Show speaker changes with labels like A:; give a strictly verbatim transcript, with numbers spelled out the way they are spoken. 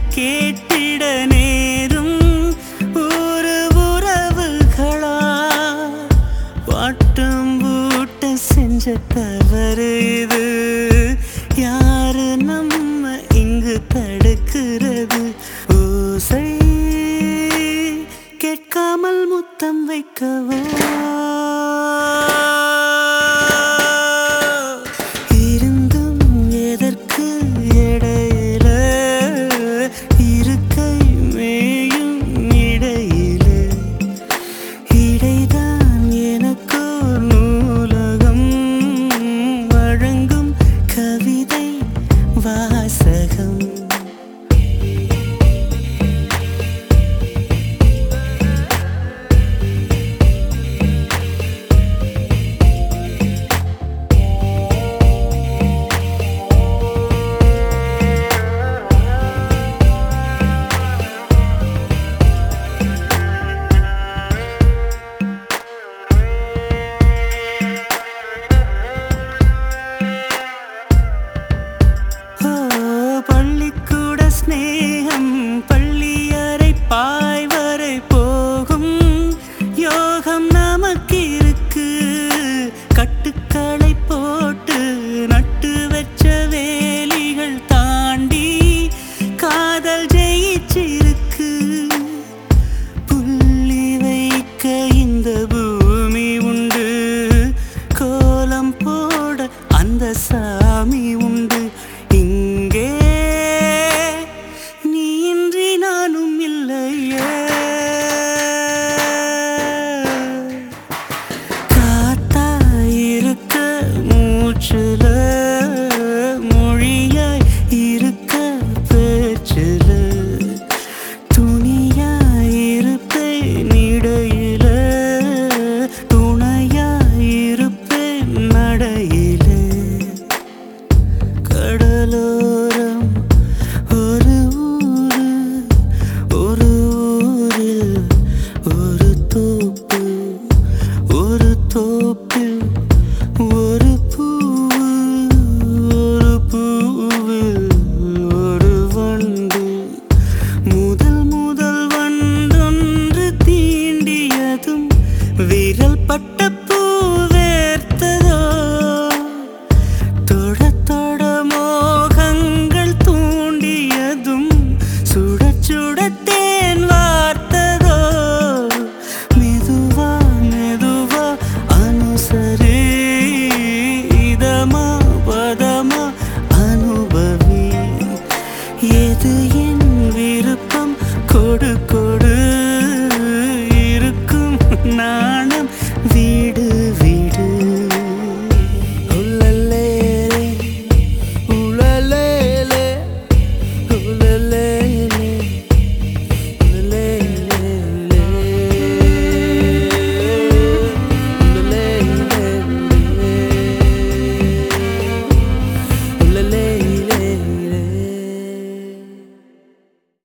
A: கேட்டிட நேரும் ஒரு உறவுகளா வாட்டம் பூட்ட செஞ்ச தவறு இது யாரு நம்ம இங்கு தடுக்கிறது ஓசை கேட்காமல் முத்தம் வைக்கவோ இருந்தும் எதற்கு இடையில இருக்கை மேயும் இடையில இடைதான் எனக்கோ நூலகம் வழங்கும் கவிதை வாசகம் பள்ளிக்கூட ஸ்நேகம் பள்ளியறை பாய்வரை போகும் யோகம் நமக்கு இருக்கு கட்டுக்களை போட்டு நட்டு வச்ச வேலிகள் தாண்டி காதல் ஜெயிச்சிருக்கு புள்ளி வைக்க இந்த பூமி உண்டு கோலம் போட அந்த சாமி உண்டு இங்கே நீ இன்றி நானும் இல்லையே காத்தாயிருக்க மூச்சுல மொழியாய் இருக்க பேச்சுல துணியாயிருப்பேன் இடையில துணையாயிருப்பேன் நடையில கடலோரம் ஒரு ஊரு ஒரு ஊரில் ஒரு தோப்பு ஒரு தோப்பில் ஒரு பூவு ஒரு பூவில் ஒரு வண்டு முதல் முதல் வண்டொன்று தீண்டியதும் விரல் பட்ட பூ வேர்த்ததோ தொட தொட மோகங்கள் தூண்டியதும் சுட சுட தேன் வார்த்ததோ மெதுவா மெதுவா அனுசரி இதமா பதமா அனுபவி எது என்